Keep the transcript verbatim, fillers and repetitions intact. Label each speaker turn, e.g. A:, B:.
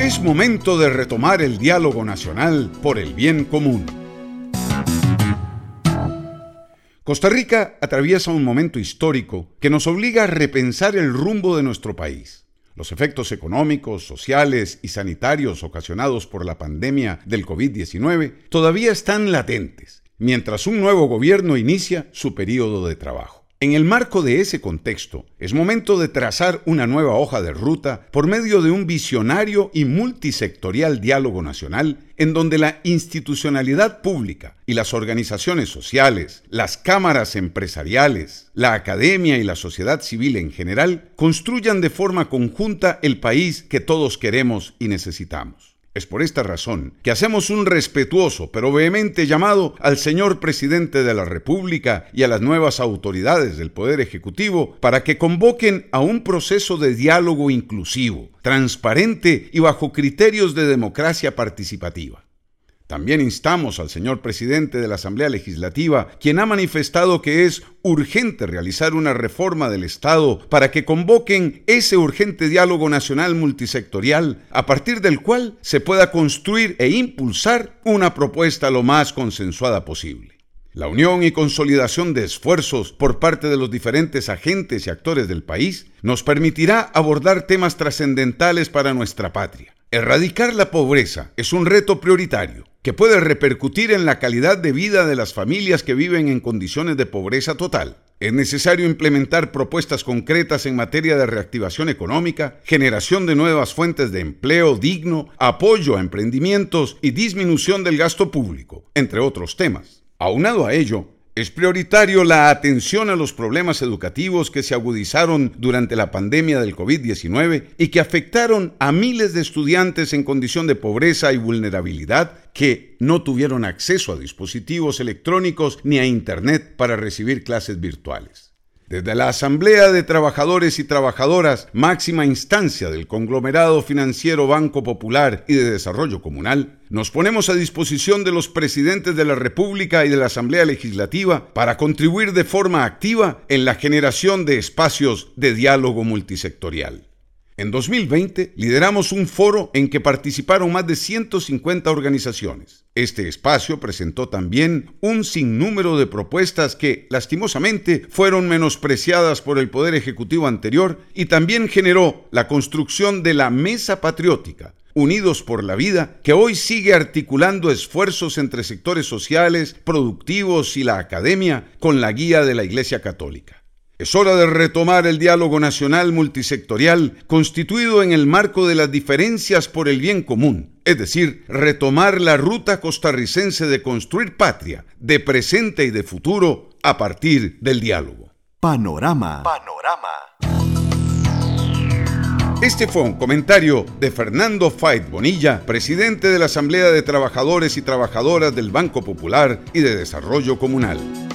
A: Es momento de retomar el diálogo nacional por el bien común. Costa Rica atraviesa un momento histórico que nos obliga a repensar el rumbo de nuestro país. Los efectos económicos, sociales y sanitarios ocasionados por la pandemia del COVID diecinueve todavía están latentes, mientras un nuevo gobierno inicia su periodo de trabajo. En el marco de ese contexto, es momento de trazar una nueva hoja de ruta por medio de un visionario y multisectorial diálogo nacional en donde la institucionalidad pública y las organizaciones sociales, las cámaras empresariales, la academia y la sociedad civil en general construyan de forma conjunta el país que todos queremos y necesitamos. Es por esta razón que hacemos un respetuoso pero vehemente llamado al señor presidente de la República y a las nuevas autoridades del Poder Ejecutivo para que convoquen a un proceso de diálogo inclusivo, transparente y bajo criterios de democracia participativa. También instamos al señor presidente de la Asamblea Legislativa, quien ha manifestado que es urgente realizar una reforma del Estado para que convoquen ese urgente diálogo nacional multisectorial, a partir del cual se pueda construir e impulsar una propuesta lo más consensuada posible. La unión y consolidación de esfuerzos por parte de los diferentes agentes y actores del país nos permitirá abordar temas trascendentales para nuestra patria. Erradicar la pobreza es un reto prioritario que puede repercutir en la calidad de vida de las familias que viven en condiciones de pobreza total. Es necesario implementar propuestas concretas en materia de reactivación económica, generación de nuevas fuentes de empleo digno, apoyo a emprendimientos y disminución del gasto público, entre otros temas. Aunado a ello, es prioritario la atención a los problemas educativos que se agudizaron durante la pandemia del COVID diecinueve y que afectaron a miles de estudiantes en condición de pobreza y vulnerabilidad que no tuvieron acceso a dispositivos electrónicos ni a Internet para recibir clases virtuales. Desde la Asamblea de Trabajadores y Trabajadoras, máxima instancia del conglomerado financiero Banco Popular y de Desarrollo Comunal, nos ponemos a disposición de los presidentes de la República y de la Asamblea Legislativa para contribuir de forma activa en la generación de espacios de diálogo multisectorial. En dos mil veinte lideramos un foro en que participaron más de ciento cincuenta organizaciones. Este espacio presentó también un sinnúmero de propuestas que, lastimosamente, fueron menospreciadas por el Poder Ejecutivo anterior y también generó la construcción de la Mesa Patriótica, Unidos por la Vida, que hoy sigue articulando esfuerzos entre sectores sociales, productivos y la academia con la guía de la Iglesia Católica. Es hora de retomar el diálogo nacional multisectorial constituido en el marco de las diferencias por el bien común, es decir, retomar la ruta costarricense de construir patria, de presente y de futuro, a partir del diálogo.
B: Panorama. Panorama.
A: Este fue un comentario de Fernando Fait Bonilla, presidente de la Asamblea de Trabajadores y Trabajadoras del Banco Popular y de Desarrollo Comunal.